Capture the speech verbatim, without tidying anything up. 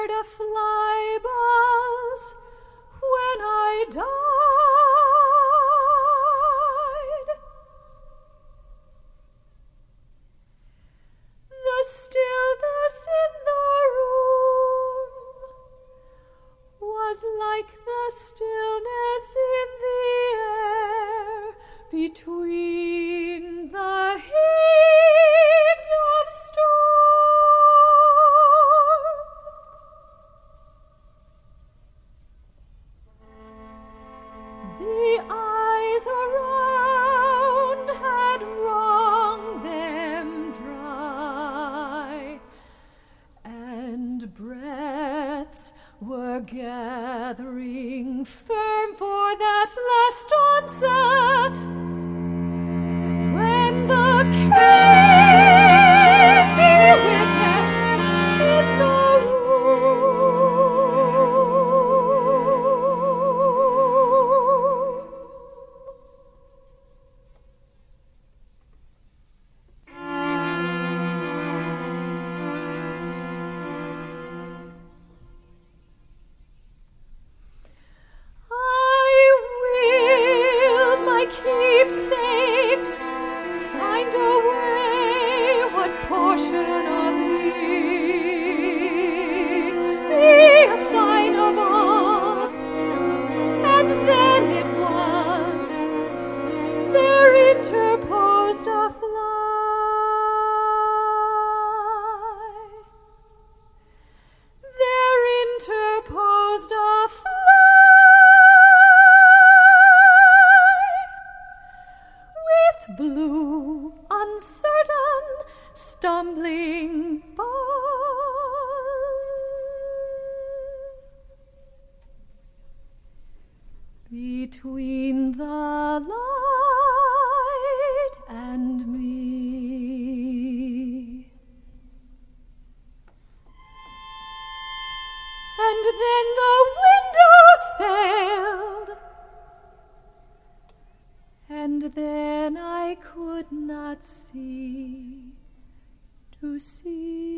heard a fly buzz when I died. The stillness in the room was like the stillness in the air between the heaves of storm. The eyes around had wrung them dry, and breaths were gathering firm for that last onset, when the king he witnessed in the room. Keepsakes, signed away what portion of me be a sign of all, and then it was there interposed a fly, there interposed a fly. Blue, uncertain, stumbling buzz. Between the light and me. And then the windows failed, and then I could not see to see.